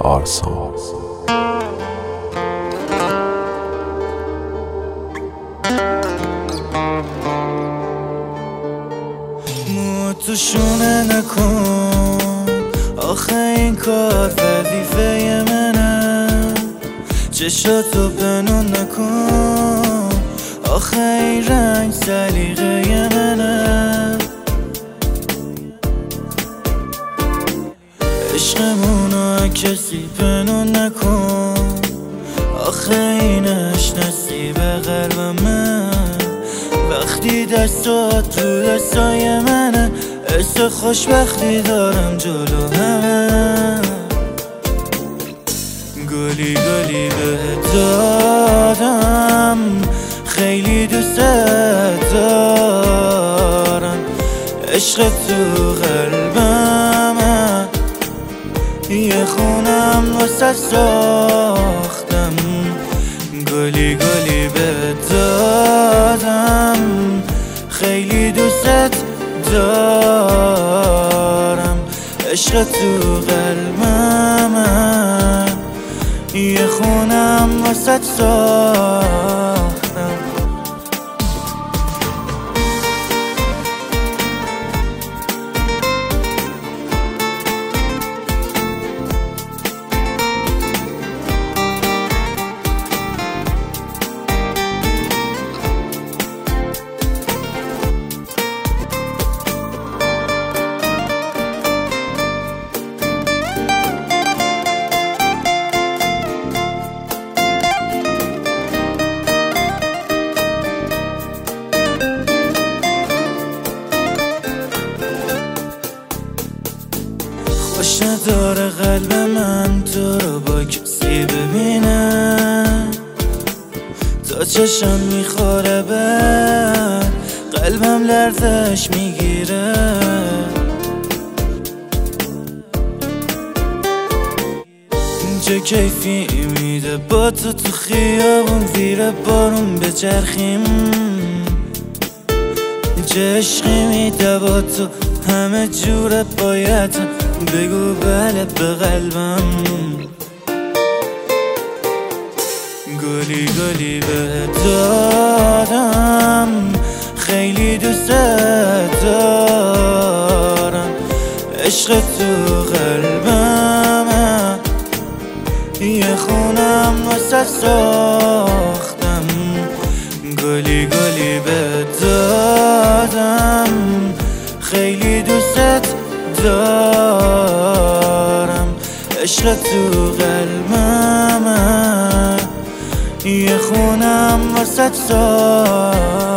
آرسان. تو شونه نکن، آخه این کار وظیفه منه. چشاتو بنون نکن، آخه این رنگ سلیقه منه. عشقمونو کسی بنون نکن، آخه اینش نصیب قلبمه. وقتی دستات تو دستای منه، حس خوشبختی دارم جلو همه. گلی گلی بهت دادم، خیلی دوست دارم. عشق تو قلبمه، یه خونم واسه ساختم. گلی گلی بهت دادم، خیلی دوست دارم. عشق تو قلبمه، یه خونم واسه ساختم. خوش نداره قلب من تو رو با کسی ببینه. تا چشم میخوره به قلبم لرزش میگیره. چه کیفی میده با تو تو خیابون زیر بارون بچرخیم. چه عشقی میده با تو همه جوره باید بگو بله به قلبم. گلی گلی بهت دادم، خیلی دوست دارم. عشق تو قلبمه، یه خونم واسه ساختم. گلی گلی بهت دادم، خیلی دوست دارم. عشق تو قلبمه، یه خونم واسه ساختم.